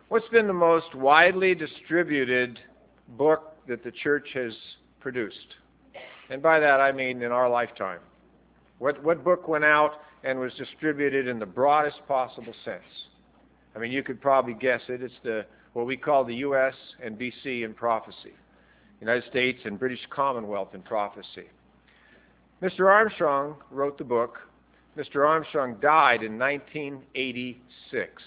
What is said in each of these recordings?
What's been the most widely distributed book that the church has produced? And by that I mean in our lifetime. What book went out and was distributed in the broadest possible sense? I mean, you could probably guess it. It's what we call the U.S. and B.C. in prophecy. United States and British Commonwealth in prophecy. Mr. Armstrong wrote the book. Mr. Armstrong died in 1986.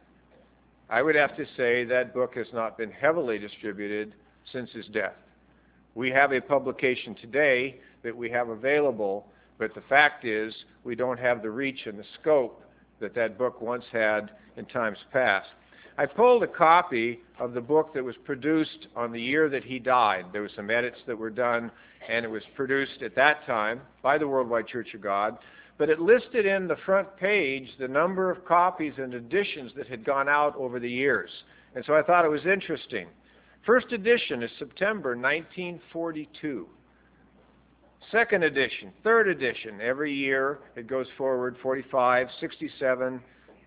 I would have to say that book has not been heavily distributed since his death. We have a publication today that we have available, but the fact is we don't have the reach and the scope that book once had in times past. I pulled a copy of the book that was produced on the year that he died. There were some edits that were done, and it was produced at that time by the Worldwide Church of God. But it listed in the front page the number of copies and editions that had gone out over the years. And so I thought it was interesting. First edition is September 1942. Second edition, third edition, every year it goes forward, 45, 67,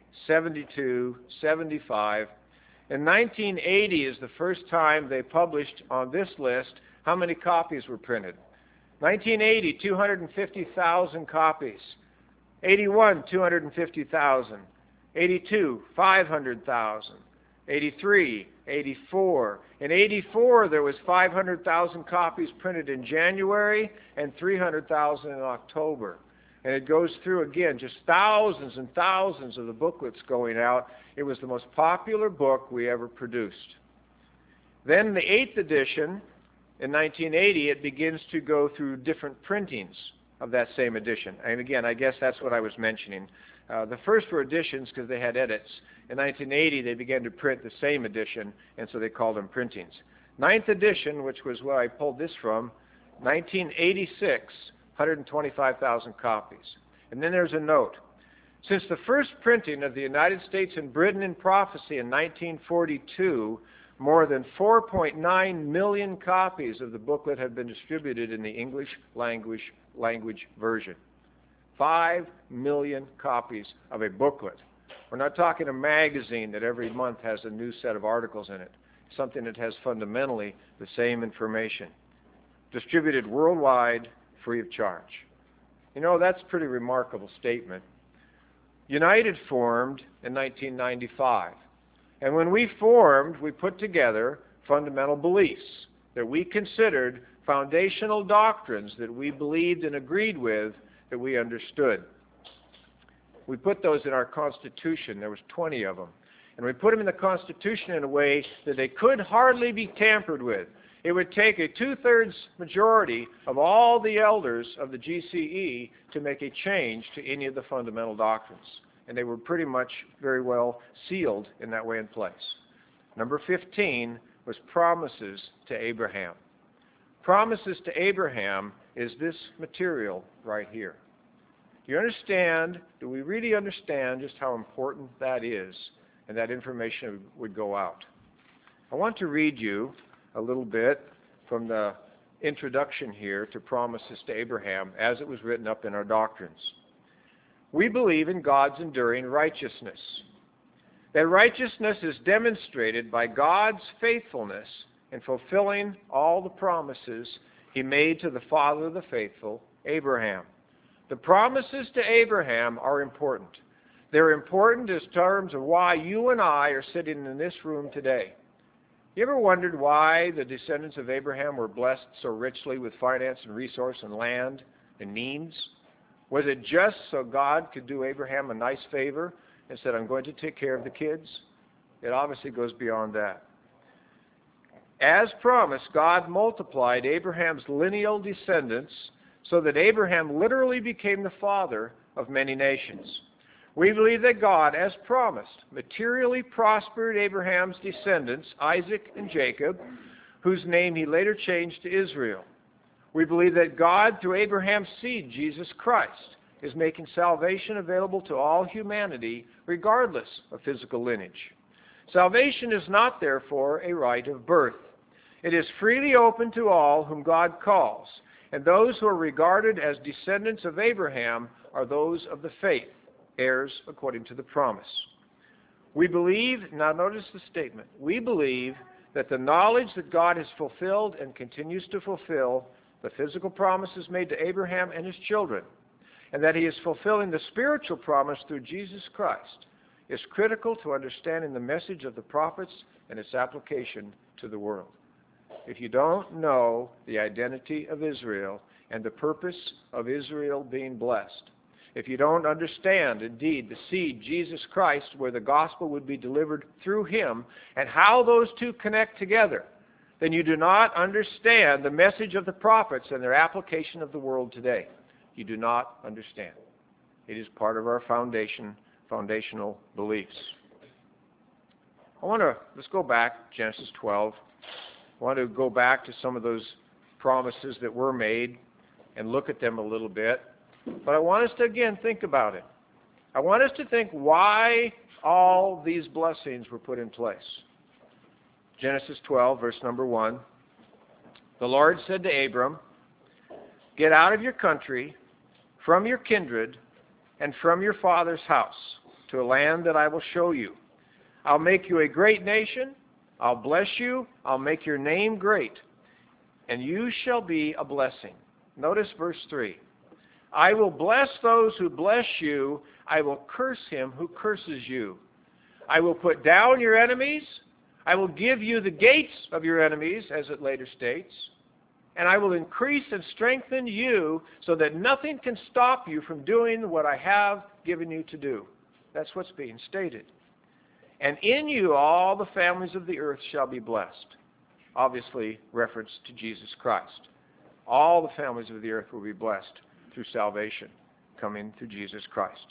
72, 75. In 1980 is the first time they published on this list how many copies were printed. 1980, 250,000 copies. 81, 250,000. 82, 500,000. 83, 84. In 84, there was 500,000 copies printed in January and 300,000 in October. And it goes through again, just thousands and thousands of the booklets going out. It was the most popular book we ever produced. Then the 8th edition, in 1980, it begins to go through different printings of that same edition. And again, I guess that's what I was mentioning. The first were editions because they had edits. In 1980, they began to print the same edition, and so they called them printings. 9th edition, which was where I pulled this from, 1986, 125,000 copies. And then there's a note. Since the first printing of the United States and Britain in Prophecy in 1942, more than 4.9 million copies of the booklet have been distributed in the English language version. 5 million copies of a booklet. We're not talking a magazine that every month has a new set of articles in it. Something that has fundamentally the same information. Distributed worldwide, free of charge. You know, that's a pretty remarkable statement. United formed in 1995. And when we formed, we put together fundamental beliefs that we considered foundational doctrines that we believed and agreed with, that we understood. We put those in our Constitution. There was 20 of them. And we put them in the Constitution in a way that they could hardly be tampered with. It would take a 2/3 majority of all the elders of the GCE to make a change to any of the fundamental doctrines. And they were pretty much very well sealed in that way in place. Number 15 was promises to Abraham. Promises to Abraham is this material right here. Do you understand, do we really understand just how important that is, and that information would go out? I want to read you a little bit from the introduction here to Promises to Abraham as it was written up in our doctrines. We believe in God's enduring righteousness. That righteousness is demonstrated by God's faithfulness in fulfilling all the promises He made to the father of the faithful, Abraham. The promises to Abraham are important. They're important in terms of why you and I are sitting in this room today. You ever wondered why the descendants of Abraham were blessed so richly with finance and resource and land and means? Was it just so God could do Abraham a nice favor and said, I'm going to take care of the kids? It obviously goes beyond that. As promised, God multiplied Abraham's lineal descendants so that Abraham literally became the father of many nations. We believe that God, as promised, materially prospered Abraham's descendants, Isaac and Jacob, whose name he later changed to Israel. We believe that God, through Abraham's seed, Jesus Christ, is making salvation available to all humanity, regardless of physical lineage. Salvation is not, therefore, a right of birth. It is freely open to all whom God calls, and those who are regarded as descendants of Abraham are those of the faith, heirs according to the promise. We believe, now notice the statement, we believe that the knowledge that God has fulfilled and continues to fulfill the physical promises made to Abraham and his children, and that he is fulfilling the spiritual promise through Jesus Christ, is critical to understanding the message of the prophets and its application to the world. If you don't know the identity of Israel and the purpose of Israel being blessed, if you don't understand, indeed, the seed, Jesus Christ, where the gospel would be delivered through him, and how those two connect together, then you do not understand the message of the prophets and their application of the world today. You do not understand. It is part of our foundational beliefs. Let's go back, Genesis 12. I want to go back to some of those promises that were made and look at them a little bit. But I want us to, again, think about it. I want us to think why all these blessings were put in place. Genesis 12, verse number 1. The Lord said to Abram, "Get out of your country, from your kindred, and from your father's house, to a land that I will show you. I'll make you a great nation. I'll bless you. I'll make your name great, and you shall be a blessing." Notice verse 3. "I will bless those who bless you. I will curse him who curses you. I will put down your enemies. I will give you the gates of your enemies," as it later states. "And I will increase and strengthen you so that nothing can stop you from doing what I have given you to do." That's what's being stated. "And in you all the families of the earth shall be blessed." Obviously, reference to Jesus Christ. All the families of the earth will be blessed through salvation coming through Jesus Christ.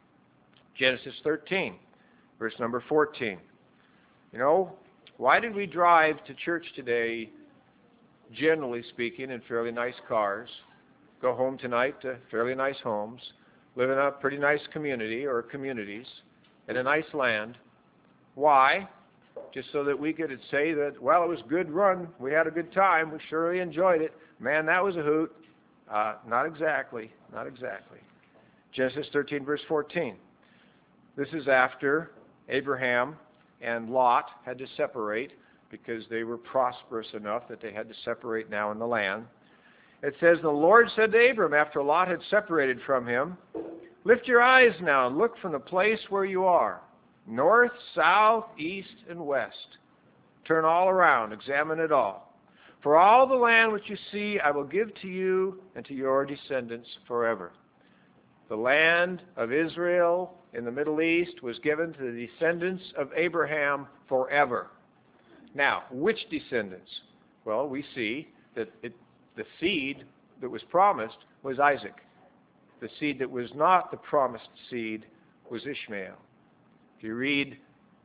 Genesis 13, verse number 14. You know, why did we drive to church today, generally speaking, in fairly nice cars, go home tonight to fairly nice homes, live in a pretty nice community or communities, in a nice land? Why? Just so that we could say that, well, it was a good run, we had a good time, we surely enjoyed it. Man, that was a hoot. Not exactly. Not exactly. Genesis 13, verse 14. This is after Abraham and Lot had to separate because they were prosperous enough that they had to separate now in the land. It says, "The Lord said to Abram, after Lot had separated from him, 'Lift your eyes now and look from the place where you are, north, south, east, and west. Turn all around, examine it all. For all the land which you see I will give to you and to your descendants forever.'" The land of Israel in the Middle East was given to the descendants of Abraham forever. Now, which descendants? Well, we see that the seed that was promised was Isaac. The seed that was not the promised seed was Ishmael. If you read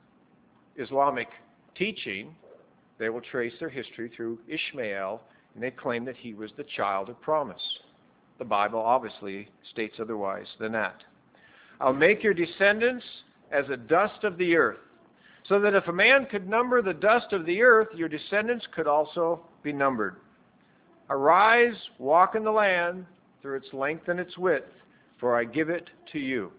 Islamic teaching, they will trace their history through Ishmael, and they claim that he was the child of promise. The Bible obviously states otherwise than that. "I'll make your descendants as the dust of the earth, so that if a man could number the dust of the earth, your descendants could also be numbered. Arise, walk in the land through its length and its width, for I give it to you."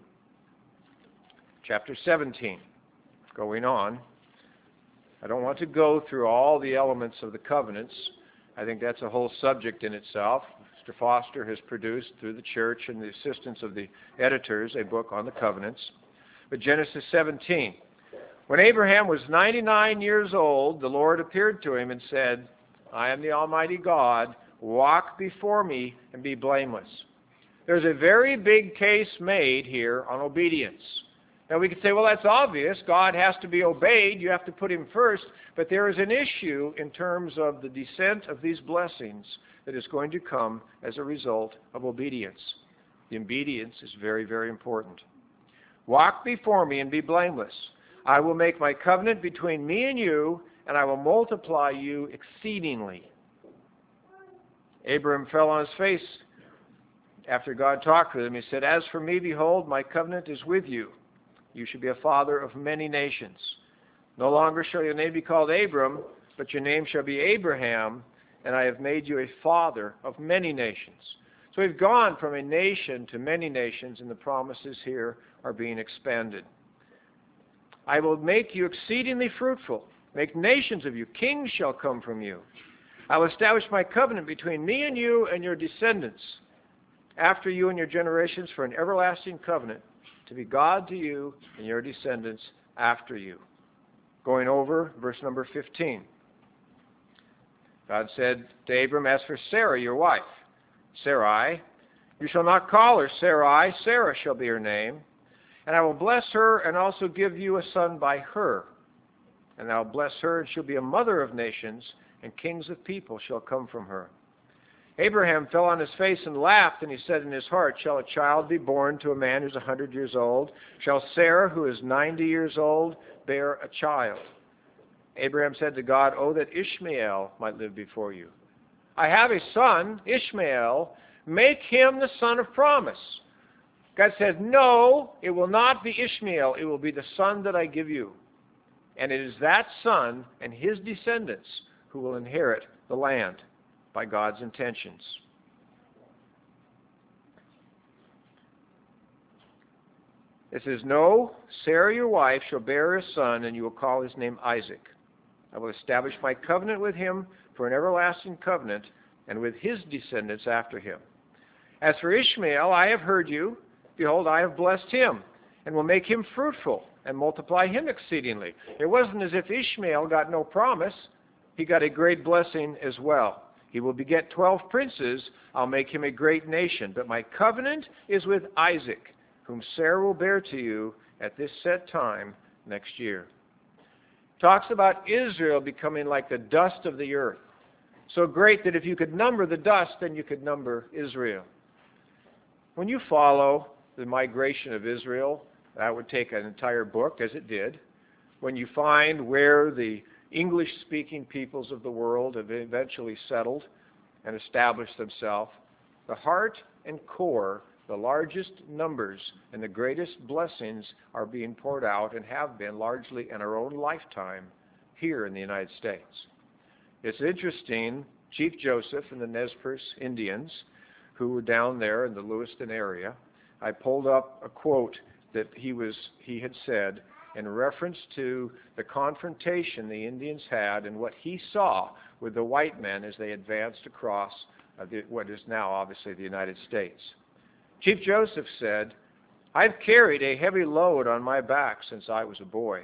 Chapter 17, going on. I don't want to go through all the elements of the covenants. I think that's a whole subject in itself. Mr. Foster has produced, through the church and the assistance of the editors, a book on the covenants. But Genesis 17. "When Abraham was 99 years old, the Lord appeared to him and said, 'I am the Almighty God. Walk before me and be blameless.'" There's a very big case made here on obedience. Now we could say, well, that's obvious. God has to be obeyed. You have to put him first. But there is an issue in terms of the descent of these blessings that is going to come as a result of obedience. The obedience is very, very important. "Walk before me and be blameless. I will make my covenant between me and you, and I will multiply you exceedingly." Abram fell on his face after God talked with him. He said, "As for me, behold, my covenant is with you. You should be a father of many nations. No longer shall your name be called Abram, but your name shall be Abraham, and I have made you a father of many nations." So we've gone from a nation to many nations, and the promises here are being expanded. I will make you exceedingly fruitful, make nations of you, kings shall come from you. I will establish my covenant between me and you and your descendants after you and your generations for an everlasting covenant, to be God to you and your descendants after you. Going over verse number 15. God said to Abram, as for Sarah, your wife, Sarai, you shall not call her Sarai, Sarah shall be her name. And I will bless her and also give you a son by her. And I will bless her, and she'll be a mother of nations, and kings of people shall come from her. Abraham fell on his face and laughed, and he said in his heart, shall a child be born to a man who's 100 years old? Shall Sarah, who is 90 years old, bear a child? Abraham said to God, oh, that Ishmael might live before you. I have a son, Ishmael. Make him the son of promise. God said, no, it will not be Ishmael. It will be the son that I give you. And it is that son and his descendants who will inherit the land by God's intentions. It says, no, Sarah your wife shall bear a son, and you will call his name Isaac. I will establish my covenant with him for an everlasting covenant, and with his descendants after him. As for Ishmael, I have heard you. Behold, I have blessed him, and will make him fruitful, and multiply him exceedingly. It wasn't as if Ishmael got no promise. He got a great blessing as well. He will beget 12 princes. I'll make him a great nation. But my covenant is with Isaac, whom Sarah will bear to you at this set time next year. Talks about Israel becoming like the dust of the earth. So great that if you could number the dust, then you could number Israel. When you follow the migration of Israel, that would take an entire book, as it did. When you find where the English-speaking peoples of the world have eventually settled and established themselves, the heart and core, the largest numbers and the greatest blessings are being poured out and have been largely in our own lifetime here in the United States. It's interesting, Chief Joseph and the Nez Perce Indians, who were down there in the Lewiston area, I pulled up a quote that he had said in reference to the confrontation the Indians had and what he saw with the white men as they advanced across what is now obviously the United States. Chief Joseph said, I've carried a heavy load on my back since I was a boy.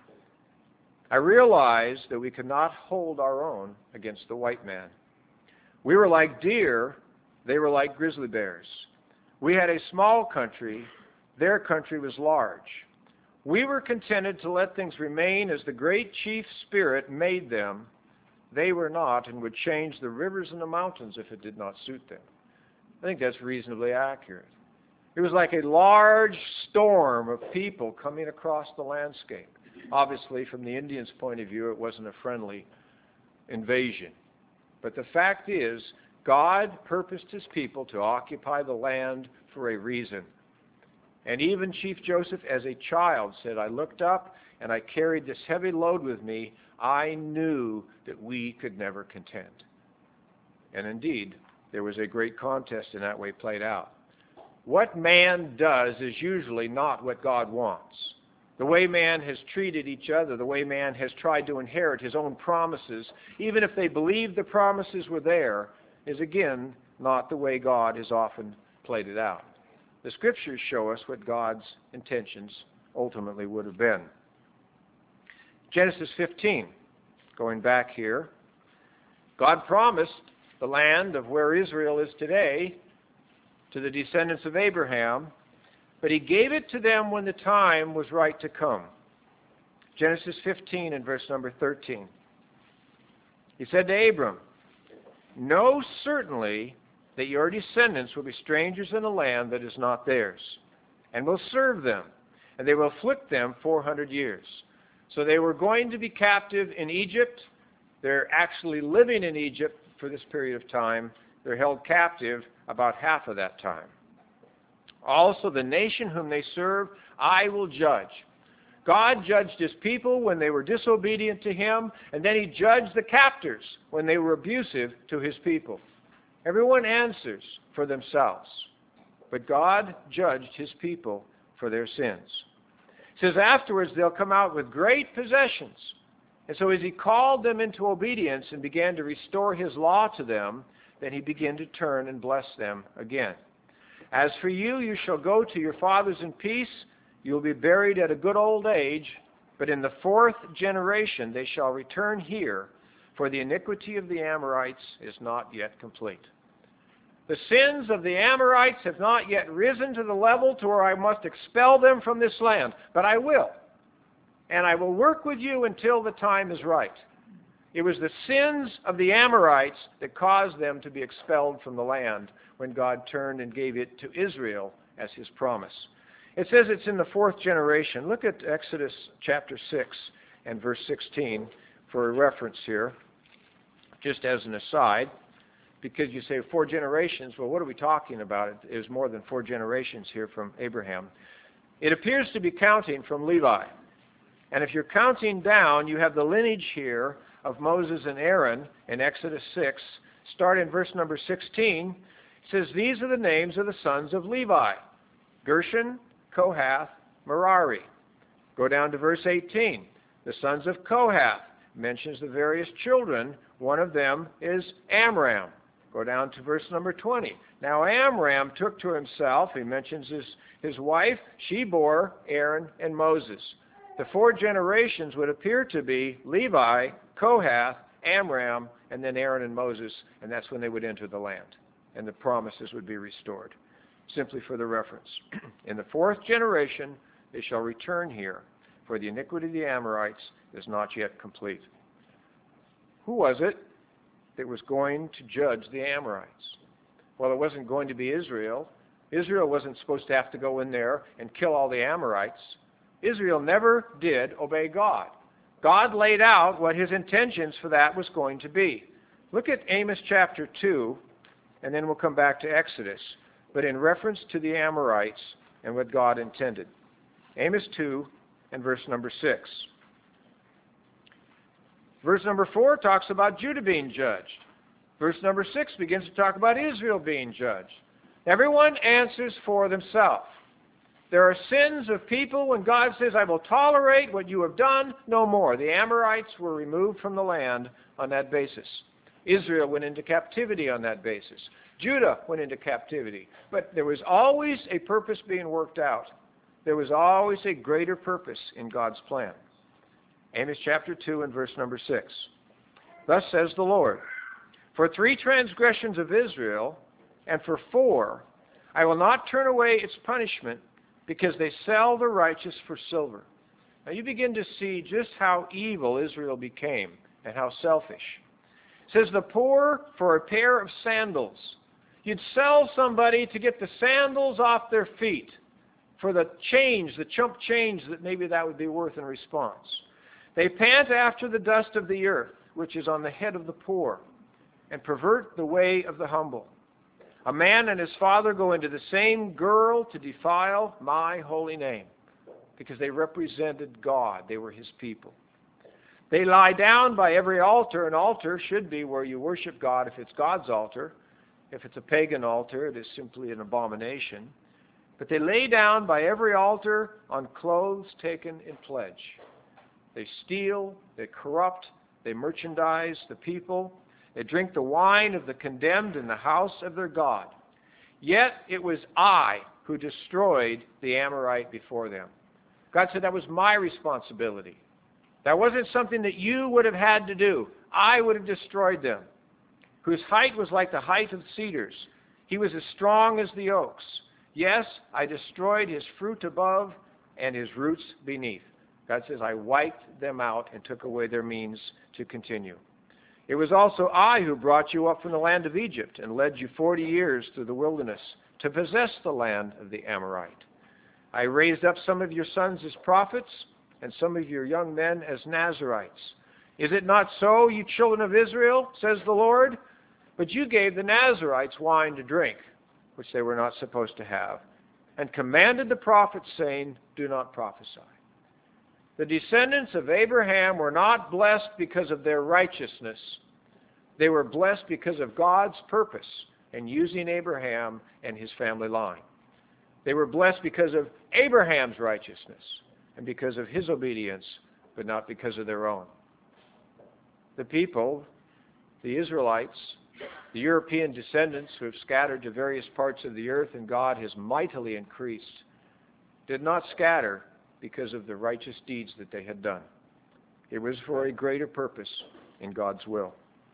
I realized that we could not hold our own against the white man. We were like deer, they were like grizzly bears. We had a small country, their country was large. We were contented to let things remain as the great chief spirit made them. They were not, and would change the rivers and the mountains if it did not suit them. I think that's reasonably accurate. It was like a large storm of people coming across the landscape. Obviously, from the Indians' point of view, it wasn't a friendly invasion. But the fact is, God purposed his people to occupy the land for a reason. And even Chief Joseph, as a child, said, I looked up and I carried this heavy load with me. I knew that we could never contend. And indeed, there was a great contest in that way played out. What man does is usually not what God wants. The way man has treated each other, the way man has tried to inherit his own promises, even if they believed the promises were there, is again not the way God has often played it out. The Scriptures show us what God's intentions ultimately would have been. Genesis 15, going back here, God promised the land of where Israel is today to the descendants of Abraham, but he gave it to them when the time was right to come. Genesis 15 and verse number 13. He said to Abram, know certainly that your descendants will be strangers in a land that is not theirs, and will serve them, and they will afflict them 400 years. So they were going to be captive in Egypt. They're actually living in Egypt for this period of time. They're held captive about half of that time. Also, the nation whom they serve, I will judge. God judged his people when they were disobedient to him, and then he judged the captors when they were abusive to his people. Everyone answers for themselves, but God judged his people for their sins. It says afterwards they'll come out with great possessions. And so as he called them into obedience and began to restore his law to them, then he began to turn and bless them again. As for you, you shall go to your fathers in peace. You will be buried at a good old age. But in the fourth generation they shall return here, for the iniquity of the Amorites is not yet complete. The sins of the Amorites have not yet risen to the level to where I must expel them from this land. But I will. And I will work with you until the time is right. It was the sins of the Amorites that caused them to be expelled from the land when God turned and gave it to Israel as his promise. It says it's in the fourth generation. Look at Exodus chapter 6 and verse 16 for a reference here, just as an aside, because you say 4 generations. Well, what are we talking about? It was more than 4 generations here from Abraham. It appears to be counting from Levi. And if you're counting down, you have the lineage here of Moses and Aaron in Exodus 6. Start in verse number 16. It says, these are the names of the sons of Levi: Gershon, Kohath, Merari. Go down to verse 18. The sons of Kohath mentions the various children. One of them is Amram. Go down to verse number 20. Now Amram took to himself, he mentions his wife, she bore Aaron and Moses. The 4 generations would appear to be Levi, Kohath, Amram, and then Aaron and Moses, and that's when they would enter the land, and the promises would be restored. Simply for the reference. In the 4th generation, they shall return here, for the iniquity of the Amorites is not yet complete. Who was it that was going to judge the Amorites? Well, it wasn't going to be Israel. Israel wasn't supposed to have to go in there and kill all the Amorites. Israel never did obey God. God laid out what his intentions for that was going to be. Look at Amos chapter 2, and then we'll come back to Exodus, but in reference to the Amorites and what God intended. Amos 2 and verse number 6. Verse number 4 talks about Judah being judged. Verse number 6 begins to talk about Israel being judged. Everyone answers for themselves. There are sins of people when God says, I will tolerate what you have done no more. The Amorites were removed from the land on that basis. Israel went into captivity on that basis. Judah went into captivity. But there was always a purpose being worked out. There was always a greater purpose in God's plan. Amos chapter 2 and verse number 6. Thus says the Lord, for 3 transgressions of Israel, and for 4, I will not turn away its punishment, because they sell the righteous for silver. Now you begin to see just how evil Israel became and how selfish. It says the poor for a pair of sandals. You'd sell somebody to get the sandals off their feet for the change, the chump change that maybe that would be worth in response. They pant after the dust of the earth, which is on the head of the poor, and pervert the way of the humble. A man and his father go into the same girl to defile my holy name, because they represented God. They were his people. They lie down by every altar. An altar should be where you worship God if it's God's altar. If it's a pagan altar, it is simply an abomination. But they lay down by every altar on clothes taken in pledge. They steal, they corrupt, they merchandise the people. They drink the wine of the condemned in the house of their God. Yet it was I who destroyed the Amorite before them. God said that was my responsibility. That wasn't something that you would have had to do. I would have destroyed them. Whose height was like the height of cedars. He was as strong as the oaks. Yes, I destroyed his fruit above and his roots beneath. God says, I wiped them out and took away their means to continue. It was also I who brought you up from the land of Egypt and led you 40 years through the wilderness to possess the land of the Amorite. I raised up some of your sons as prophets and some of your young men as Nazirites. Is it not so, you children of Israel, says the Lord? But you gave the Nazirites wine to drink, which they were not supposed to have, and commanded the prophets, saying, do not prophesy. The descendants of Abraham were not blessed because of their righteousness. They were blessed because of God's purpose in using Abraham and his family line. They were blessed because of Abraham's righteousness. and because of his obedience, but not because of their own. The people, the Israelites, the European descendants who have scattered to various parts of the earth and God has mightily increased, did not scatter because of the righteous deeds that they had done. It was for a greater purpose in God's will.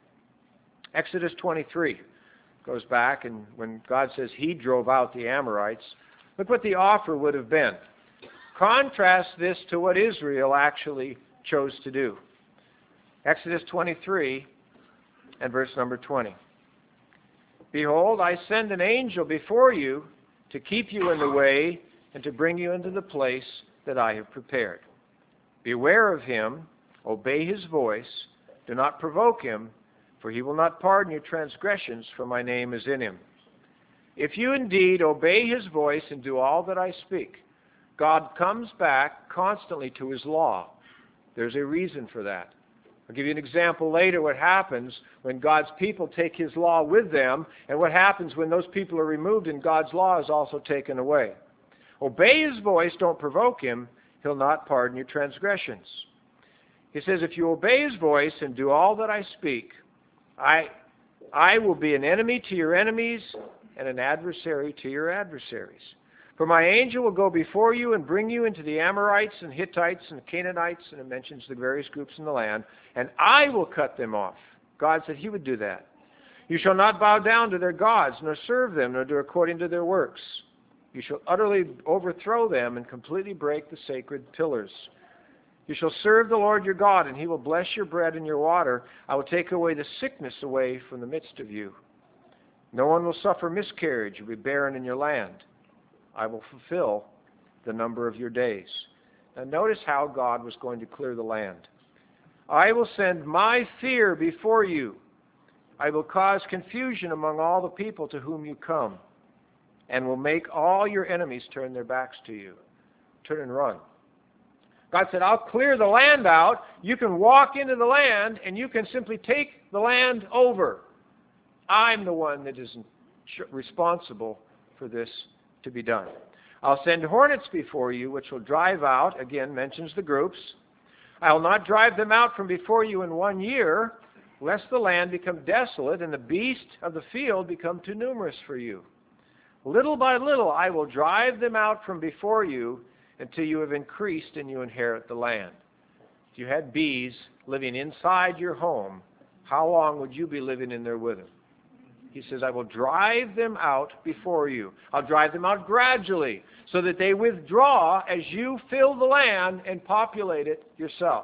Exodus 23 goes back, and when God says he drove out the Amorites, look what the offer would have been. Contrast this to what Israel actually chose to do. Exodus 23 and verse number 20. Behold, I send an angel before you to keep you in the way and to bring you into the place that I have prepared. Beware of him, obey his voice, do not provoke him, for he will not pardon your transgressions, for my name is in him. If you indeed obey his voice and do all that I speak, God comes back constantly to his law. There's a reason for that. I'll give you an example later what happens when God's people take his law with them, and what happens when those people are removed and God's law is also taken away. Obey his voice, don't provoke him, he'll not pardon your transgressions. He says, if you obey his voice and do all that I speak, I will be an enemy to your enemies and an adversary to your adversaries. For my angel will go before you and bring you into the Amorites and Hittites and Canaanites, and it mentions the various groups in the land, and I will cut them off. God said he would do that. You shall not bow down to their gods, nor serve them, nor do according to their works. You shall utterly overthrow them and completely break the sacred pillars. You shall serve the Lord your God, and he will bless your bread and your water. I will take away the sickness away from the midst of you. No one will suffer miscarriage or be barren in your land. I will fulfill the number of your days. Now notice how God was going to clear the land. I will send my fear before you. I will cause confusion among all the people to whom you come, and will make all your enemies turn their backs to you. Turn and run. God said, I'll clear the land out. You can walk into the land, and you can simply take the land over. I'm the one that is responsible for this to be done. I'll send hornets before you, which will drive out, again, mentions the groups. I will not drive them out from before you in 1 year, lest the land become desolate and the beasts of the field become too numerous for you. Little by little I will drive them out from before you until you have increased and you inherit the land. If you had bees living inside your home, how long would you be living in there with them? He says, I will drive them out before you. I'll drive them out gradually so that they withdraw as you fill the land and populate it yourself.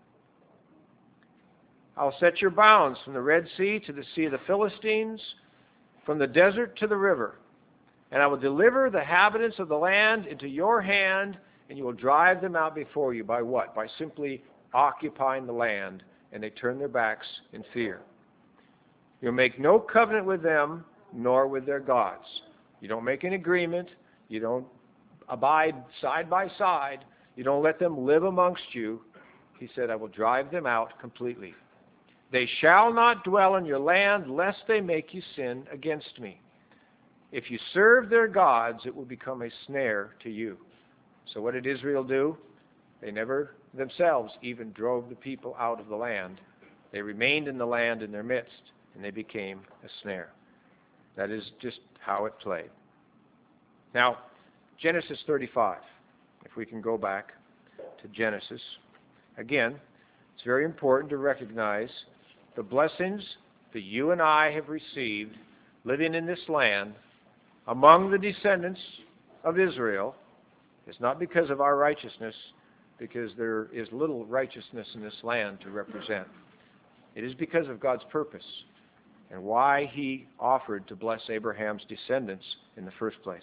I'll set your bounds from the Red Sea to the Sea of the Philistines, from the desert to the river. And I will deliver the inhabitants of the land into your hand, and you will drive them out before you. By what? By simply occupying the land, and they turn their backs in fear. You'll make no covenant with them, nor with their gods. You don't make an agreement. You don't abide side by side. You don't let them live amongst you. He said, I will drive them out completely. They shall not dwell in your land, lest they make you sin against me. If you serve their gods, it will become a snare to you. So what did Israel do? They never themselves even drove the people out of the land. They remained in the land in their midst, and they became a snare. That is just how it played. Now, Genesis 35, if we can go back to Genesis. Again, it's very important to recognize the blessings that you and I have received living in this land among the descendants of Israel. It's not because of our righteousness, because there is little righteousness in this land to represent. It is because of God's purpose and why he offered to bless Abraham's descendants in the first place.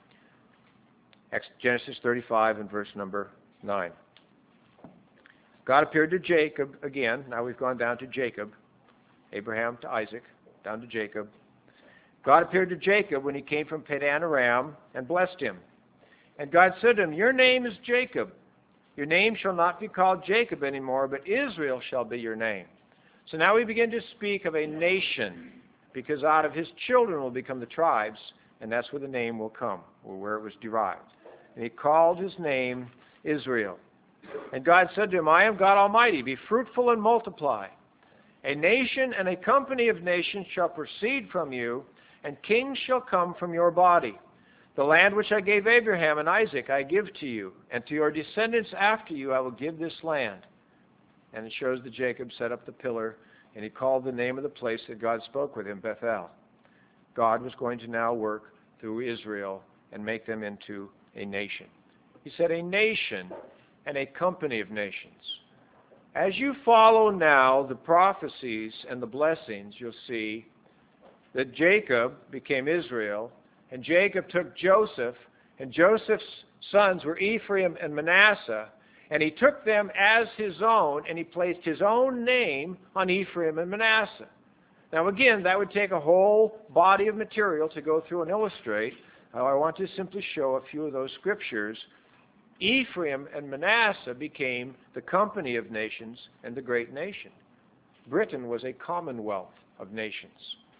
Genesis 35 and verse number 9. God appeared to Jacob again. Now we've gone down to Jacob. Abraham to Isaac, down to Jacob. God appeared to Jacob when he came from Padan Aram and blessed him. And God said to him, your name is Jacob. Your name shall not be called Jacob anymore, but Israel shall be your name. So now we begin to speak of a nation, because out of his children will become the tribes, and that's where the name will come, or where it was derived. And he called his name Israel. And God said to him, I am God Almighty. Be fruitful and multiply. A nation and a company of nations shall proceed from you, and kings shall come from your body. The land which I gave Abraham and Isaac I give to you, and to your descendants after you I will give this land. And it shows that Jacob set up the pillar, and he called the name of the place that God spoke with him, Bethel. God was going to now work through Israel and make them into a nation. He said a nation and a company of nations. As you follow now the prophecies and the blessings, you'll see that Jacob became Israel, and Jacob took Joseph, and Joseph's sons were Ephraim and Manasseh, and he took them as his own, and he placed his own name on Ephraim and Manasseh. Now again, that would take a whole body of material to go through and illustrate. I want to simply show a few of those scriptures. Ephraim and Manasseh became the company of nations and the great nation. Britain was a commonwealth of nations.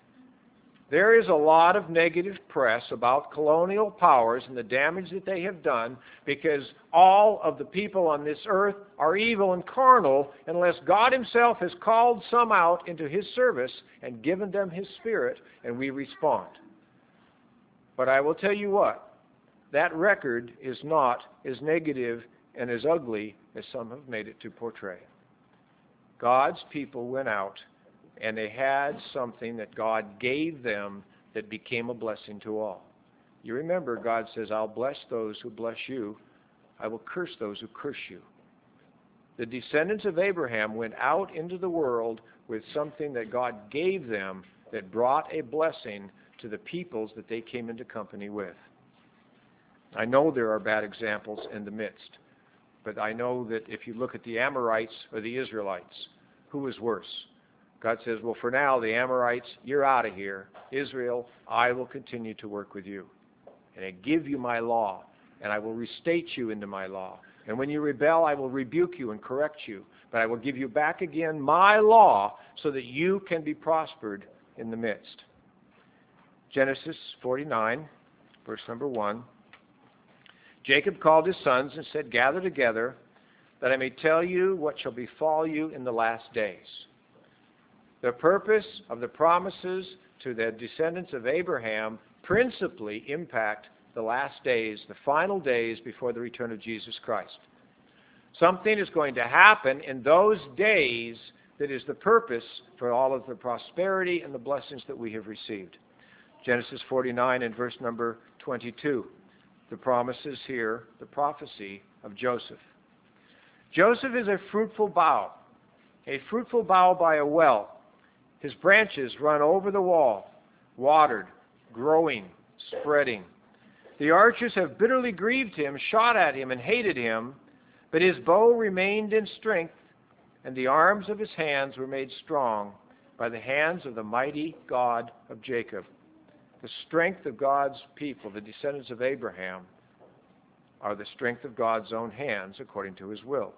There is a lot of negative press about colonial powers and the damage that they have done because all of the people on this earth are evil and carnal unless God himself has called some out into his service and given them his Spirit, and we respond. But I will tell you what, that record is not as negative and as ugly as some have made it to portray. God's people went out and they had something that God gave them that became a blessing to all. You remember, God says, I'll bless those who bless you. I will curse those who curse you. The descendants of Abraham went out into the world with something that God gave them that brought a blessing to the peoples that they came into company with. I know there are bad examples in the midst, but I know that if you look at the Amorites or the Israelites, who is worse? God says, well, for now, the Amorites, you're out of here. Israel, I will continue to work with you. And I give you my law, and I will restate you into my law. And when you rebel, I will rebuke you and correct you. But I will give you back again my law so that you can be prospered in the midst. Genesis 49, verse number 1. Jacob called his sons and said, gather together, that I may tell you what shall befall you in the last days. The purpose of the promises to the descendants of Abraham principally impact the last days, the final days before the return of Jesus Christ. Something is going to happen in those days that is the purpose for all of the prosperity and the blessings that we have received. Genesis 49 and verse number 22. The promises here, the prophecy of Joseph. Joseph is a fruitful bough by a well. His branches run over the wall, watered, growing, spreading. The archers have bitterly grieved him, shot at him, and hated him, but his bow remained in strength, and the arms of his hands were made strong by the hands of the mighty God of Jacob. The strength of God's people, the descendants of Abraham, are the strength of God's own hands according to his will.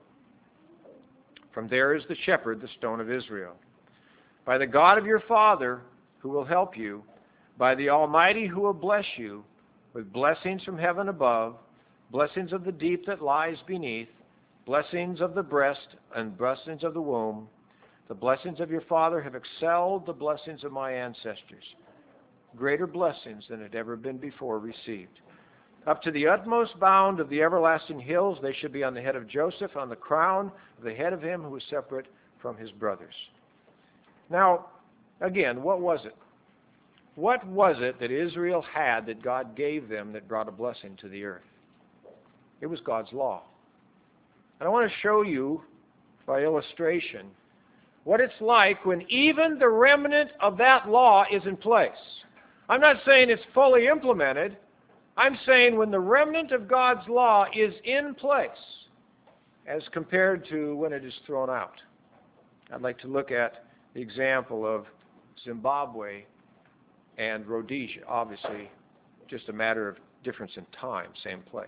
From there is the shepherd, the stone of Israel. By the God of your father, who will help you, by the Almighty who will bless you, with blessings from heaven above, blessings of the deep that lies beneath, blessings of the breast and blessings of the womb. The blessings of your father have excelled the blessings of my ancestors. Greater blessings than had ever been before received. Up to the utmost bound of the everlasting hills, they should be on the head of Joseph, on the crown of the head of him who is separate from his brothers. Now, again, what was it? What was it that Israel had that God gave them that brought a blessing to the earth? It was God's law. And I want to show you, by illustration, what it's like when even the remnant of that law is in place. I'm not saying it's fully implemented. I'm saying when the remnant of God's law is in place as compared to when it is thrown out. I'd like to look at the example of Zimbabwe and Rhodesia. Obviously, just a matter of difference in time, same place.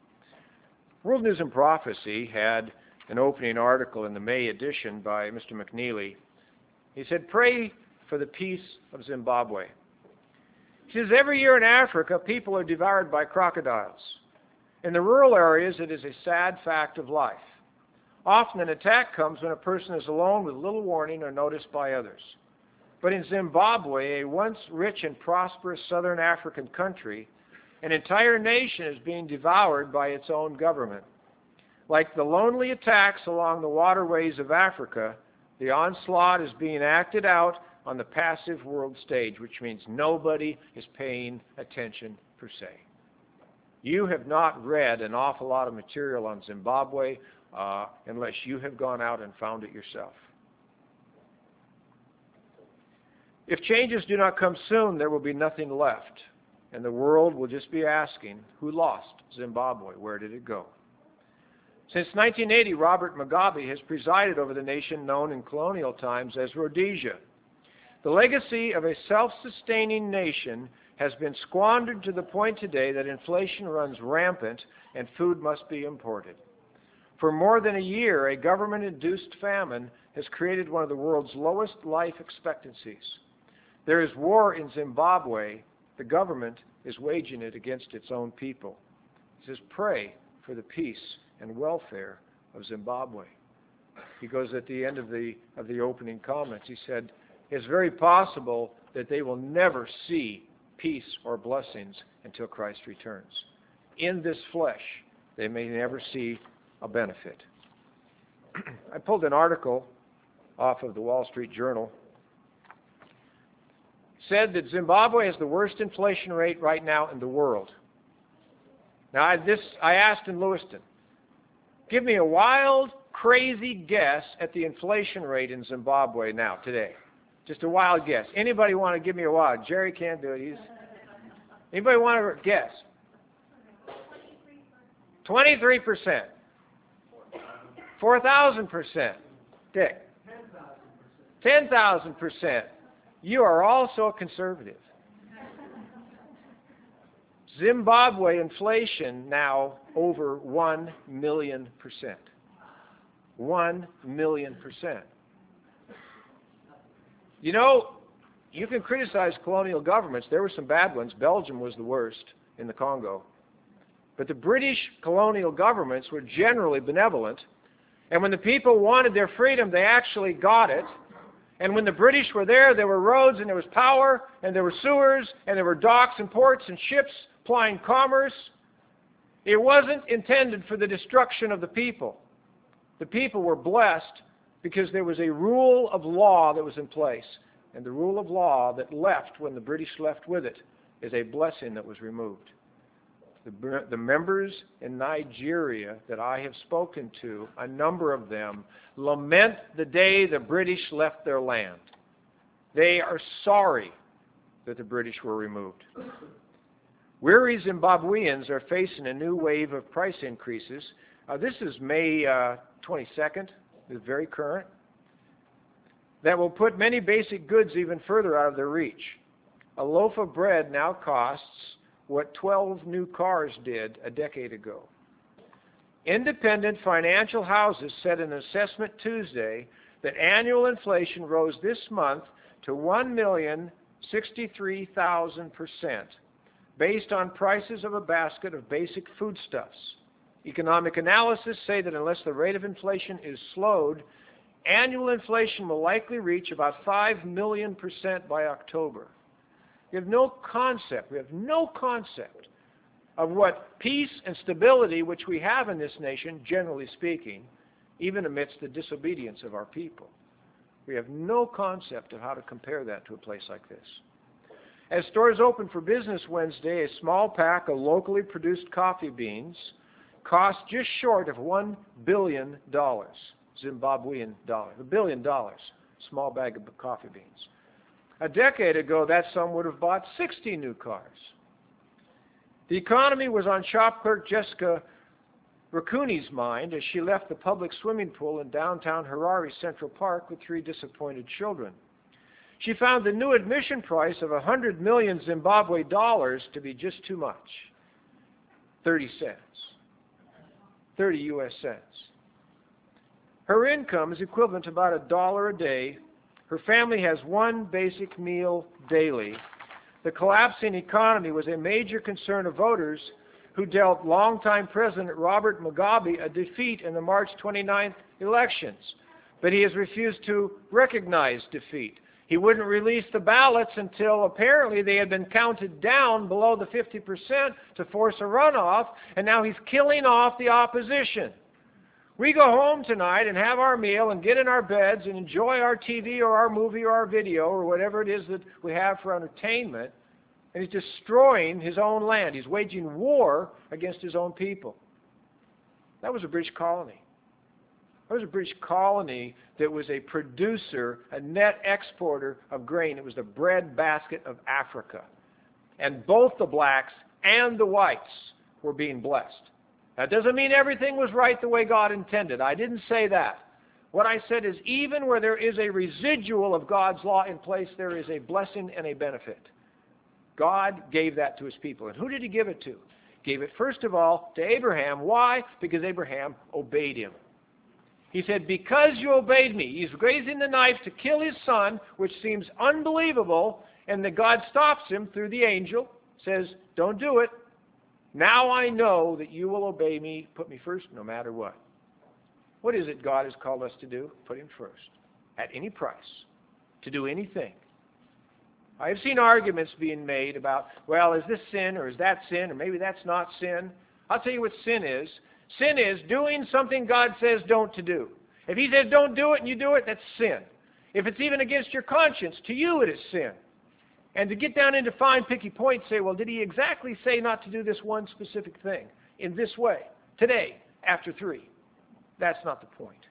World News and Prophecy had an opening article in the May edition by Mr. McNeely. He said, pray for the peace of Zimbabwe. He says, every year in Africa, people are devoured by crocodiles. In the rural areas, it is a sad fact of life. Often an attack comes when a person is alone with little warning or notice by others. But in Zimbabwe, a once rich and prosperous southern African country, an entire nation is being devoured by its own government. Like the lonely attacks along the waterways of Africa, the onslaught is being acted out on the passive world stage, which means nobody is paying attention per se. You have not read an awful lot of material on Zimbabwe unless you have gone out and found it yourself. If changes do not come soon, there will be nothing left, and the world will just be asking, who lost Zimbabwe? Where did it go? Since 1980, Robert Mugabe has presided over the nation known in colonial times as Rhodesia. The legacy of a self-sustaining nation has been squandered to the point today that inflation runs rampant and food must be imported. For more than a year, a government-induced famine has created one of the world's lowest life expectancies. There is war in Zimbabwe. The government is waging it against its own people. He says, pray for the peace and welfare of Zimbabwe. He goes at the end of the opening comments. He said, it's very possible that they will never see peace or blessings until Christ returns. In this flesh, they may never see a benefit. I pulled an article off of the Wall Street Journal. It said that Zimbabwe has the worst inflation rate right now in the world. Now, I asked in Lewiston, give me a wild, crazy guess at the inflation rate in Zimbabwe now, today. Just a wild guess. Anybody want to give me a wild? Jerry can't do it. Anybody want to guess? 23%. 4,000%. Dick. 10,000%. You are all so conservative. Zimbabwe inflation now over 1 million %. 1 million %. You know, you can criticize colonial governments. There were some bad ones. Belgium was the worst in the Congo. But the British colonial governments were generally benevolent. And when the people wanted their freedom, they actually got it. And when the British were there were roads and there was power and there were sewers and there were docks and ports and ships plying commerce. It wasn't intended for the destruction of the people. The people were blessed because there was a rule of law that was in place. And the rule of law that left when the British left with it is a blessing that was removed. The members in Nigeria that I have spoken to, a number of them, lament the day the British left their land. They are sorry that the British were removed. Weary Zimbabweans are facing a new wave of price increases. This is May 22nd. It's very current. That will put many basic goods even further out of their reach. A loaf of bread now costs what 12 new cars did a decade ago. Independent financial houses said in an assessment Tuesday that annual inflation rose this month to 1,063,000%, based on prices of a basket of basic foodstuffs. Economic analysts say that unless the rate of inflation is slowed, annual inflation will likely reach about 5 million % by October. We have no concept of what peace and stability, which we have in this nation, generally speaking, even amidst the disobedience of our people. We have no concept of how to compare that to a place like this. As stores open for business Wednesday, a small pack of locally produced coffee beans cost just short of $1 billion, Zimbabwean dollars, $1 billion, small bag of coffee beans. A decade ago, that sum would have bought 60 new cars. The economy was on shop clerk Jessica Rakuni's mind as she left the public swimming pool in downtown Harare Central Park with 3 disappointed children. She found the new admission price of 100 million Zimbabwe dollars to be just too much. 30 cents. 30 US cents. Her income is equivalent to about $1 a day. Her family has 1 basic meal daily. The collapsing economy was a major concern of voters who dealt longtime President Robert Mugabe a defeat in the March 29th elections. But he has refused to recognize defeat. He wouldn't release the ballots until apparently they had been counted down below the 50% to force a runoff, and now he's killing off the opposition. We go home tonight and have our meal and get in our beds and enjoy our TV or our movie or our video or whatever it is that we have for entertainment, and he's destroying his own land. He's waging war against his own people. That was a British colony. That was a British colony that was a producer, a net exporter of grain. It was the breadbasket of Africa. And both the blacks and the whites were being blessed. That doesn't mean everything was right the way God intended. I didn't say that. What I said is even where there is a residual of God's law in place, there is a blessing and a benefit. God gave that to his people. And who did he give it to? He gave it first of all to Abraham. Why? Because Abraham obeyed him. He said, because you obeyed me. He's raising the knife to kill his son, which seems unbelievable, and that God stops him through the angel, says, don't do it. Now I know that you will obey me, put me first no matter what. What is it God has called us to do? Put him first, at any price, to do anything. I have seen arguments being made about, well, is this sin or is that sin or maybe that's not sin. I'll tell you what sin is. Sin is doing something God says don't to do. If he says don't do it and you do it, that's sin. If it's even against your conscience, to you it is sin. And to get down into fine picky points, say, well, did he exactly say not to do this one specific thing in this way, today, after 3? That's not the point.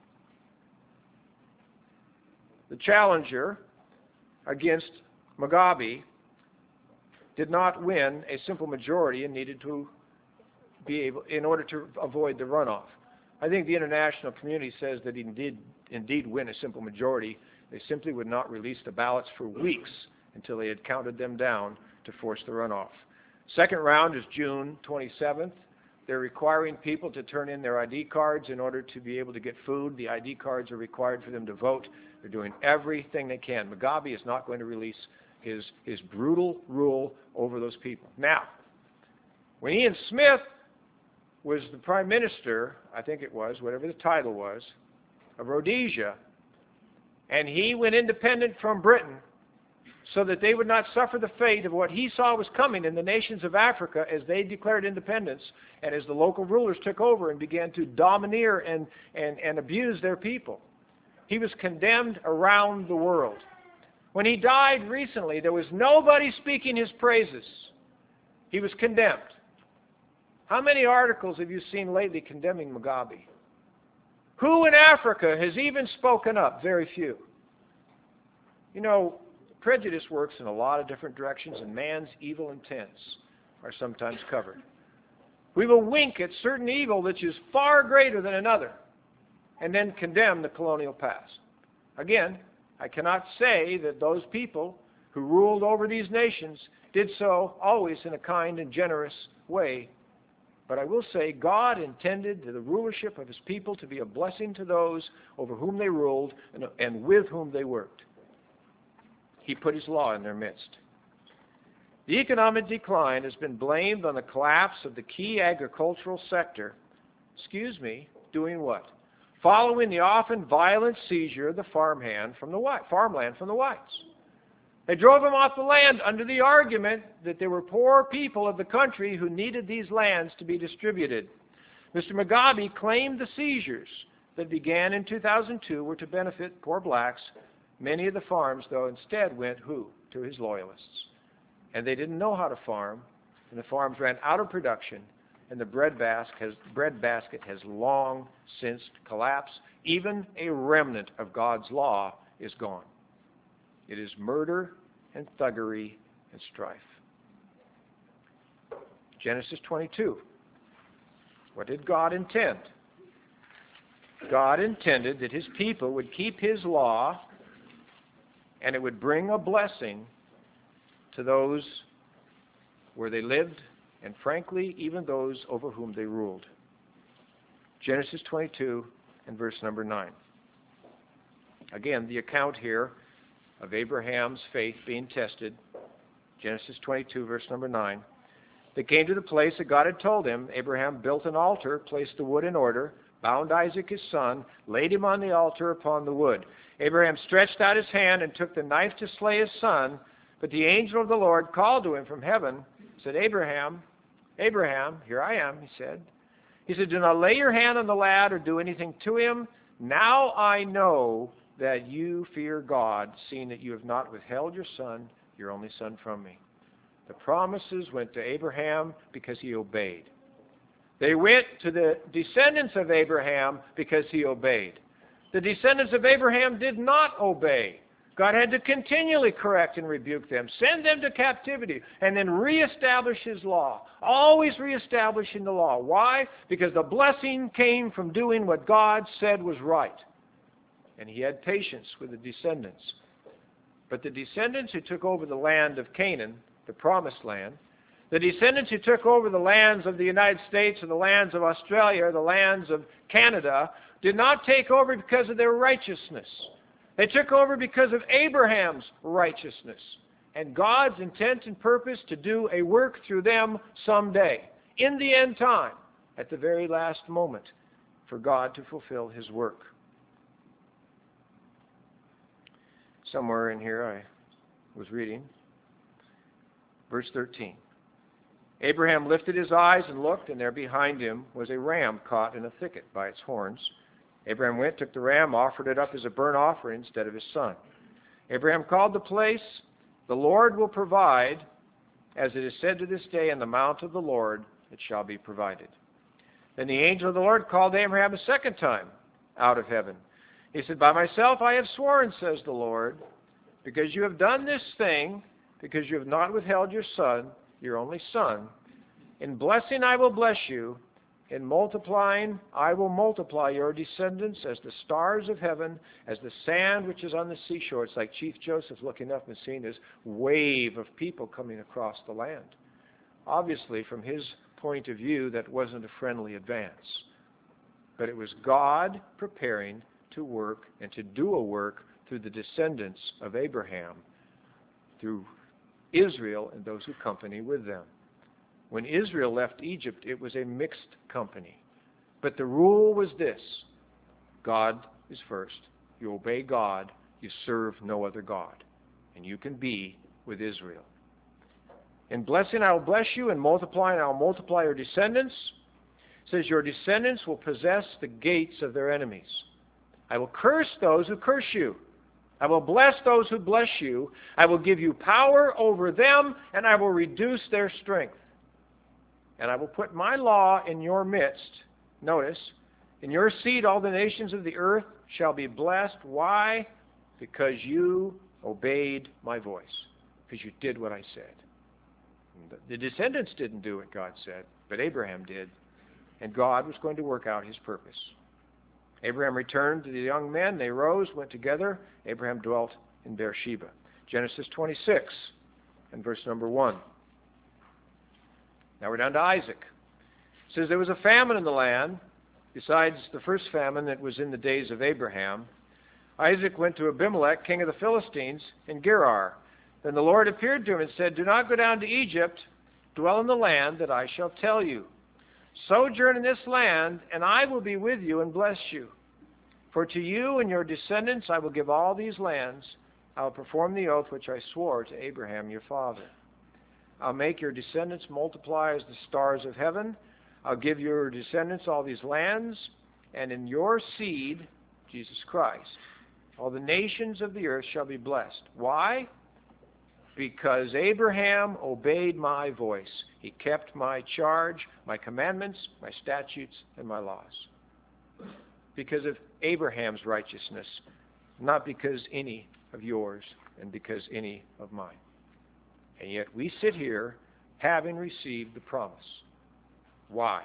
The challenger against Mugabe did not win a simple majority and needed to be able, in order to avoid the runoff. I think the international community says that he did indeed win a simple majority. They simply would not release the ballots for weeks until they had counted them down to force the runoff. Second round is June 27th. They're requiring people to turn in their ID cards in order to be able to get food. The ID cards are required for them to vote. They're doing everything they can. Mugabe is not going to release his brutal rule over those people. Now, when Ian Smith was the prime minister, I think it was, whatever the title was, of Rhodesia, and he went independent from Britain so that they would not suffer the fate of what he saw was coming in the nations of Africa as they declared independence and as the local rulers took over and began to domineer and abuse their people. He was condemned around the world. When he died recently, there was nobody speaking his praises. He was condemned. How many articles have you seen lately condemning Mugabe? Who in Africa has even spoken up? Very few. You know, prejudice works in a lot of different directions, and man's evil intents are sometimes covered. We will wink at certain evil which is far greater than another, and then condemn the colonial past. Again, I cannot say that those people who ruled over these nations did so always in a kind and generous way. But I will say God intended the rulership of his people to be a blessing to those over whom they ruled and with whom they worked. He put his law in their midst. The economic decline has been blamed on the collapse of the key agricultural sector. Doing what? Following the often violent seizure of the farmland from the whites. They drove them off the land under the argument that there were poor people of the country who needed these lands to be distributed. Mr. Mugabe claimed the seizures that began in 2002 were to benefit poor blacks. Many of the farms, though, instead went who? To his loyalists. And they didn't know how to farm, and the farms ran out of production, and the breadbasket has long since collapsed. Even a remnant of God's law is gone. It is murder and thuggery and strife. Genesis 22. What did God intend? God intended that his people would keep his law, and it would bring a blessing to those where they lived, and frankly, even those over whom they ruled. Genesis 22 and verse number 9. Again, the account here of Abraham's faith being tested. Genesis 22, verse number 9. They came to the place that God had told him. Abraham built an altar, placed the wood in order, bound Isaac his son, laid him on the altar upon the wood. Abraham stretched out his hand and took the knife to slay his son, but the angel of the Lord called to him from heaven, said, Abraham, Abraham, here I am, he said. He said, do not lay your hand on the lad or do anything to him. Now I know that you fear God, seeing that you have not withheld your son, your only son, from me. The promises went to Abraham because he obeyed. They went to the descendants of Abraham because he obeyed. The descendants of Abraham did not obey. God had to continually correct and rebuke them, send them to captivity, and then reestablish his law. Always reestablishing the law. Why? Because the blessing came from doing what God said was right. And he had patience with the descendants. But the descendants who took over the land of Canaan, the promised land, the descendants who took over the lands of the United States and the lands of Australia, or the lands of Canada, did not take over because of their righteousness. They took over because of Abraham's righteousness and God's intent and purpose to do a work through them someday, in the end time, at the very last moment, for God to fulfill his work. Somewhere in here I was reading, verse 13. Abraham lifted his eyes and looked, and there behind him was a ram caught in a thicket by its horns. Abraham went, took the ram, offered it up as a burnt offering instead of his son. Abraham called the place, the Lord will provide, as it is said to this day, in the mount of the Lord it shall be provided. Then the angel of the Lord called Abraham a second time out of heaven. He said, by myself I have sworn, says the Lord, because you have done this thing, because you have not withheld your son, your only son, in blessing I will bless you, in multiplying, I will multiply your descendants as the stars of heaven, as the sand which is on the seashore. It's like Chief Joseph looking up and seeing this wave of people coming across the land. Obviously, from his point of view, that wasn't a friendly advance. But it was God preparing to work and to do a work through the descendants of Abraham, through Israel and those who company with them. When Israel left Egypt, it was a mixed company. But the rule was this: God is first. You obey God. You serve no other God. And you can be with Israel. In blessing I will bless you, in multiplying I will multiply your descendants. It says your descendants will possess the gates of their enemies. I will curse those who curse you. I will bless those who bless you. I will give you power over them, and I will reduce their strength. And I will put my law in your midst. Notice, in your seed all the nations of the earth shall be blessed. Why? Because you obeyed my voice. Because you did what I said. The descendants didn't do what God said, but Abraham did. And God was going to work out his purpose. Abraham returned to the young men. They rose, went together. Abraham dwelt in Beersheba. Genesis 26 and verse number 1. Now we're down to Isaac. It says there was a famine in the land, besides the first famine that was in the days of Abraham. Isaac went to Abimelech, king of the Philistines, in Gerar. Then the Lord appeared to him and said, do not go down to Egypt, dwell in the land that I shall tell you. Sojourn in this land, and I will be with you and bless you. For to you and your descendants I will give all these lands. I will perform the oath which I swore to Abraham your father. I'll make your descendants multiply as the stars of heaven. I'll give your descendants all these lands, and in your seed, Jesus Christ, all the nations of the earth shall be blessed. Why? Because Abraham obeyed my voice. He kept my charge, my commandments, my statutes, and my laws. Because of Abraham's righteousness, not because any of yours and because any of mine. And yet we sit here having received the promise. Why?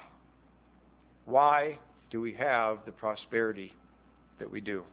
Why do we have the prosperity that we do?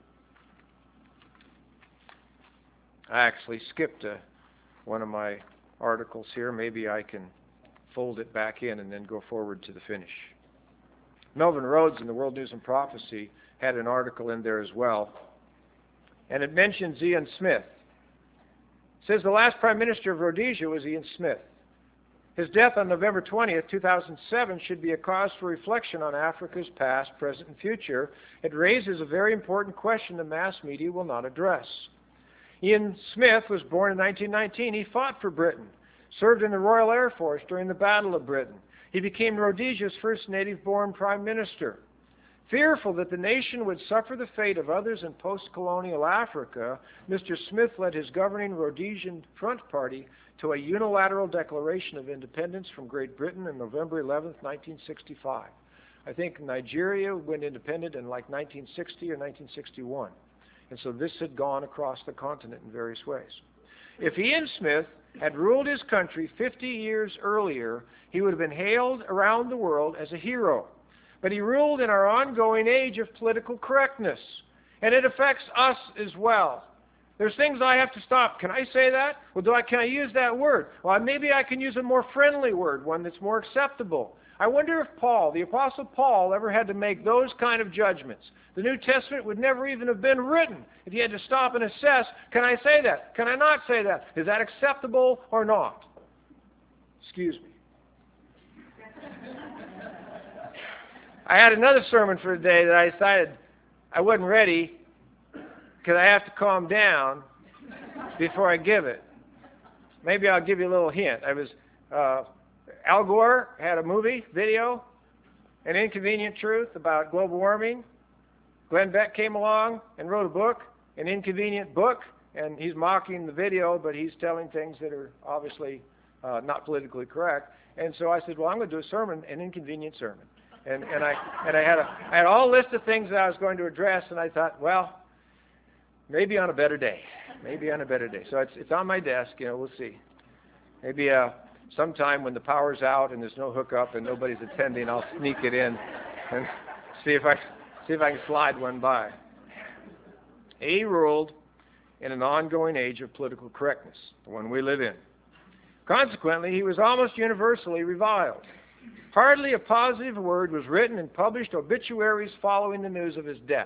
I actually skipped one of my articles here. Maybe I can fold it back in and then go forward to the finish. Melvin Rhodes in the World News and Prophecy had an article in there as well. And it mentions Ian Smith. It says the last Prime Minister of Rhodesia was Ian Smith. His death on November 20th, 2007 should be a cause for reflection on Africa's past, present, and future. It raises a very important question the mass media will not address. Ian Smith was born in 1919. He fought for Britain, served in the Royal Air Force during the Battle of Britain. He became Rhodesia's first native-born prime minister. Fearful that the nation would suffer the fate of others in post-colonial Africa, Mr. Smith led his governing Rhodesian Front Party to a unilateral declaration of independence from Great Britain on November 11, 1965. I think Nigeria went independent in like 1960 or 1961. And so this had gone across the continent in various ways. If Ian Smith had ruled his country 50 years earlier, he would have been hailed around the world as a hero. But he ruled in our ongoing age of political correctness, and it affects us as well. There's things I have to stop. Can I say that? Well, can I use that word? Well, maybe I can use a more friendly word, one that's more acceptable. I wonder if Paul, the Apostle Paul, ever had to make those kind of judgments. The New Testament would never even have been written if he had to stop and assess, can I say that? Can I not say that? Is that acceptable or not? Excuse me. I had another sermon for today that I decided I wasn't ready because I have to calm down before I give it. Maybe I'll give you a little hint. Al Gore had a movie, video, An Inconvenient Truth about global warming. Glenn Beck came along and wrote a book, An Inconvenient Book, and he's mocking the video, but he's telling things that are obviously not politically correct. And so I said, well, I'm going to do a sermon, An Inconvenient Sermon. And I had all a list of things that I was going to address, and I thought, well, maybe on a better day. Maybe on a better day. So it's on my desk, we'll see. Maybe sometime when the power's out and there's no hookup and nobody's attending, I'll sneak it in and see if I can slide one by. He ruled in an ongoing age of political correctness, the one we live in. Consequently, he was almost universally reviled. Hardly a positive word was written and published obituaries following the news of his death.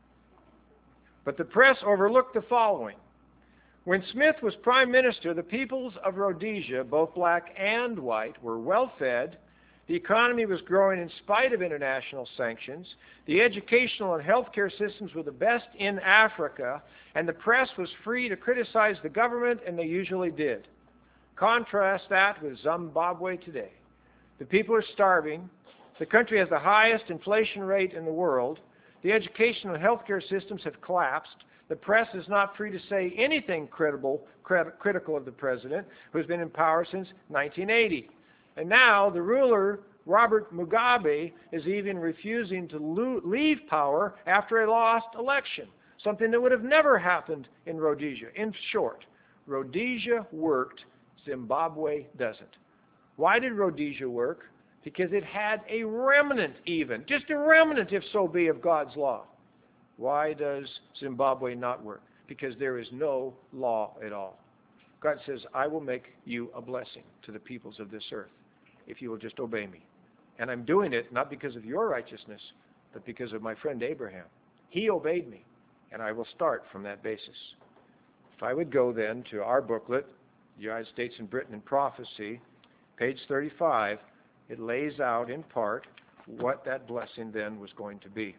But the press overlooked the following. When Smith was prime minister, the peoples of Rhodesia, both black and white, were well fed. The economy was growing in spite of international sanctions. The educational and healthcare systems were the best in Africa, and the press was free to criticize the government, and they usually did. Contrast that with Zimbabwe today. The people are starving. The country has the highest inflation rate in the world. The educational and healthcare systems have collapsed. The press is not free to say anything critical of the president, who's been in power since 1980. And now the ruler, Robert Mugabe, is even refusing to leave power after a lost election, something that would have never happened in Rhodesia. In short, Rhodesia worked, Zimbabwe doesn't. Why did Rhodesia work? Because it had a remnant even, just a remnant if so be of God's law. Why does Zimbabwe not work? Because there is no law at all. God says, I will make you a blessing to the peoples of this earth if you will just obey me. And I'm doing it not because of your righteousness, but because of my friend Abraham. He obeyed me, and I will start from that basis. If I would go then to our booklet, The United States and Britain in Prophecy, page 35, it lays out in part what that blessing then was going to be.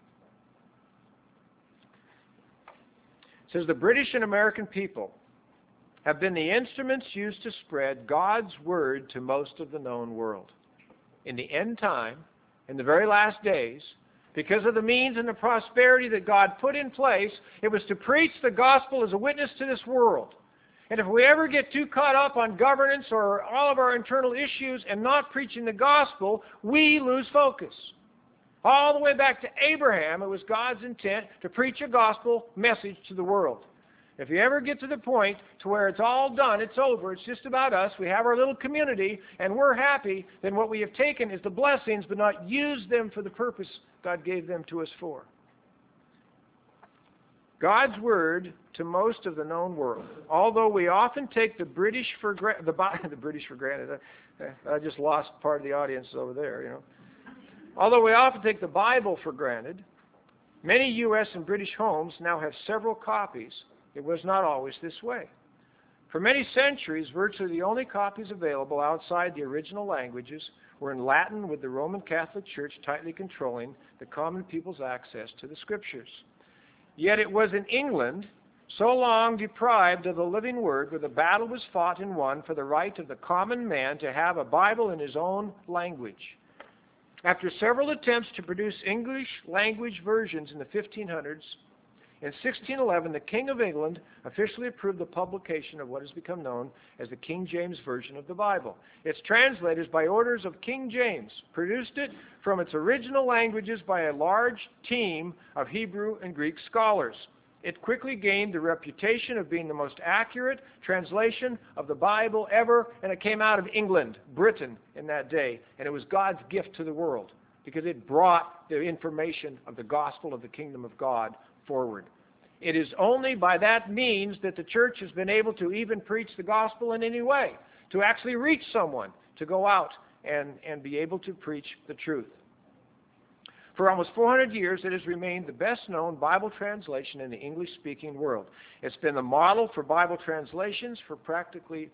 It says, the British and American people have been the instruments used to spread God's word to most of the known world. In the end time, in the very last days, because of the means and the prosperity that God put in place, it was to preach the gospel as a witness to this world. And if we ever get too caught up on governance or all of our internal issues and not preaching the gospel, we lose focus. All the way back to Abraham, it was God's intent to preach a gospel message to the world. If you ever get to the point to where it's all done, it's over, it's just about us, we have our little community, and we're happy, then what we have taken is the blessings, but not used them for the purpose God gave them to us for. God's word to most of the known world. Although we often take the British for granted, I just lost part of the audience over there, Although we often take the Bible for granted, many U.S. and British homes now have several copies. It was not always this way. For many centuries, virtually the only copies available outside the original languages were in Latin, with the Roman Catholic Church tightly controlling the common people's access to the Scriptures. Yet it was in England, so long deprived of the living Word, where the battle was fought and won for the right of the common man to have a Bible in his own language. After several attempts to produce English language versions in the 1500s, in 1611, the King of England officially approved the publication of what has become known as the King James Version of the Bible. Its translators, by orders of King James, produced it from its original languages by a large team of Hebrew and Greek scholars. It quickly gained the reputation of being the most accurate translation of the Bible ever, and it came out of England, Britain, in that day. And it was God's gift to the world, because it brought the information of the gospel of the kingdom of God forward. It is only by that means that the church has been able to even preach the gospel in any way, to actually reach someone, to go out and be able to preach the truth. For almost 400 years, it has remained the best-known Bible translation in the English-speaking world. It's been the model for Bible translations for practically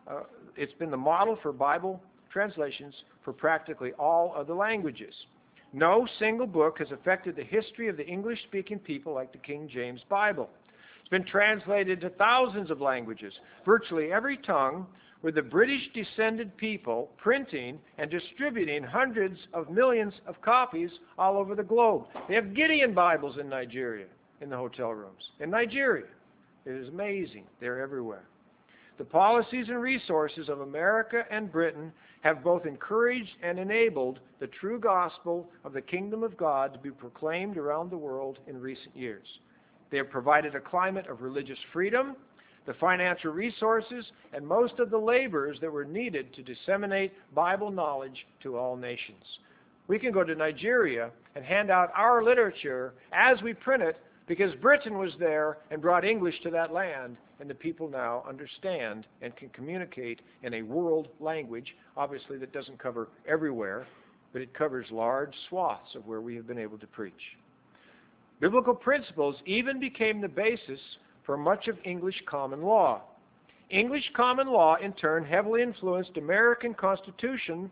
all of the languages. No single book has affected the history of the English-speaking people like the King James Bible. It's been translated to thousands of languages, virtually every tongue, with the British-descended people printing and distributing hundreds of millions of copies all over the globe. They have Gideon Bibles in Nigeria, in the hotel rooms. In Nigeria. It is amazing. They're everywhere. The policies and resources of America and Britain have both encouraged and enabled the true gospel of the kingdom of God to be proclaimed around the world in recent years. They have provided a climate of religious freedom, the financial resources, and most of the labors that were needed to disseminate Bible knowledge to all nations. We can go to Nigeria and hand out our literature as we print it because Britain was there and brought English to that land, and the people now understand and can communicate in a world language, obviously that doesn't cover everywhere, but it covers large swaths of where we have been able to preach. Biblical principles even became the basis for much of English common law. English common law, in turn, heavily influenced American constitutional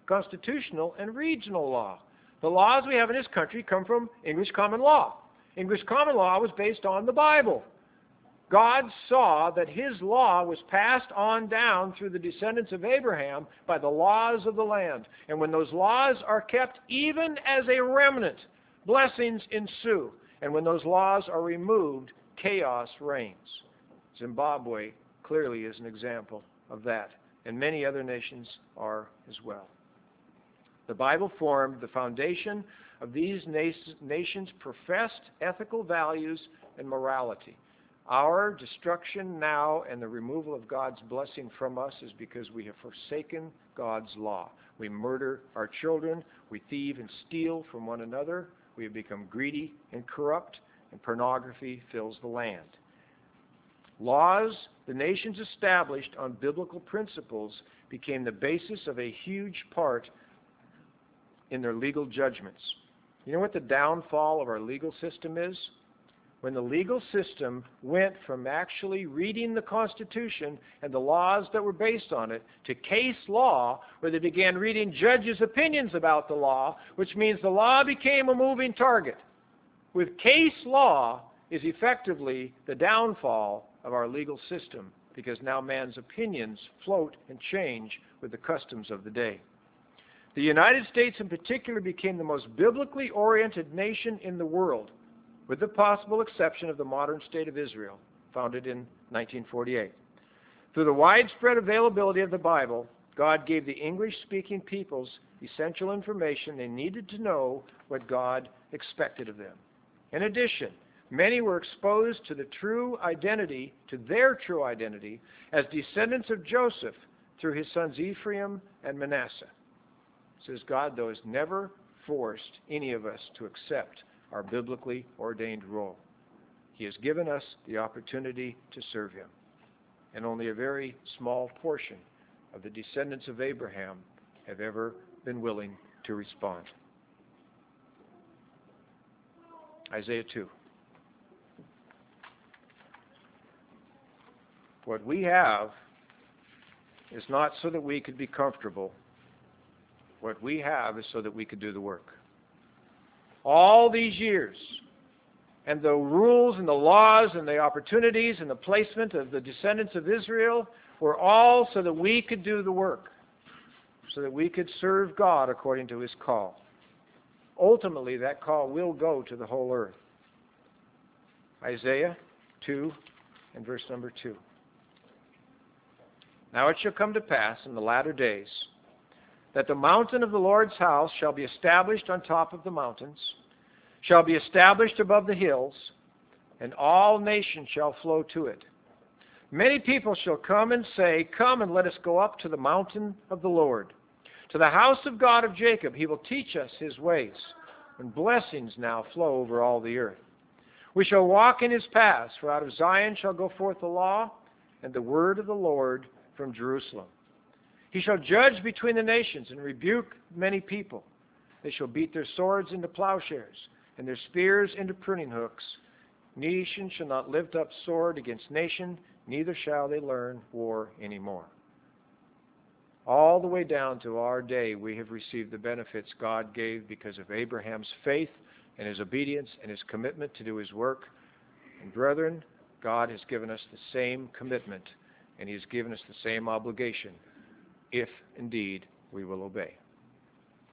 and regional law. The laws we have in this country come from English common law. English common law was based on the Bible. God saw that His law was passed on down through the descendants of Abraham by the laws of the land. And when those laws are kept even as a remnant, blessings ensue. And when those laws are removed, chaos reigns. Zimbabwe clearly is an example of that, and many other nations are as well. The Bible formed the foundation of these nations' professed ethical values and morality. Our destruction now and the removal of God's blessing from us is because we have forsaken God's law. We murder our children, we thieve and steal from one another, we have become greedy and corrupt, and pornography fills the land. Laws the nations established on biblical principles became the basis of a huge part in their legal judgments. You know what the downfall of our legal system is? When the legal system went from actually reading the Constitution and the laws that were based on it to case law, where they began reading judges' opinions about the law, which means the law became a moving target. With case law is effectively the downfall of our legal system, because now man's opinions float and change with the customs of the day. The United States in particular became the most biblically oriented nation in the world, with the possible exception of the modern state of Israel, founded in 1948. Through the widespread availability of the Bible, God gave the English-speaking peoples essential information they needed to know what God expected of them. In addition, many were exposed to their true identity as descendants of Joseph through his sons Ephraim and Manasseh. It says God, though, has never forced any of us to accept our biblically ordained role. He has given us the opportunity to serve Him. And only a very small portion of the descendants of Abraham have ever been willing to respond. Isaiah 2. What we have is not so that we could be comfortable. What we have is so that we could do the work. All these years, and the rules and the laws and the opportunities and the placement of the descendants of Israel were all so that we could do the work, so that we could serve God according to His call. Ultimately, that call will go to the whole earth. Isaiah 2 and verse number 2. Now it shall come to pass in the latter days that the mountain of the Lord's house shall be established on top of the mountains, shall be established above the hills, and all nations shall flow to it. Many people shall come and say, Come and let us go up to the mountain of the Lord, to the house of God of Jacob. He will teach us His ways, and blessings now flow over all the earth. We shall walk in His paths, for out of Zion shall go forth the law, and the word of the Lord from Jerusalem. He shall judge between the nations and rebuke many people. They shall beat their swords into plowshares and their spears into pruning hooks. Nation shall not lift up sword against nation, neither shall they learn war anymore. All the way down to our day, we have received the benefits God gave because of Abraham's faith and his obedience and his commitment to do His work. And brethren, God has given us the same commitment, and He has given us the same obligation, if indeed we will obey.